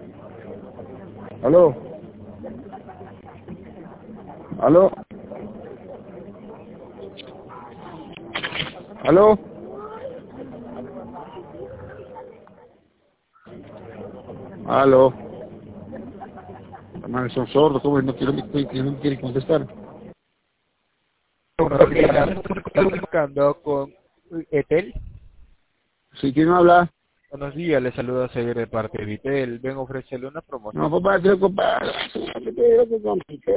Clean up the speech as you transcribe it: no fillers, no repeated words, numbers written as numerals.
¿Aló? ¿Aló? ¿Aló? ¿Aló? Hermano, son sordos, ¿cómo no quieren contestar? Buenos días, estoy buscando con Etel. ¿Sí quién habla? Buenos días, le saluda Xavier de parte de Vitel. Vengo a ofrecerle una promoción. No, papá, te compadre.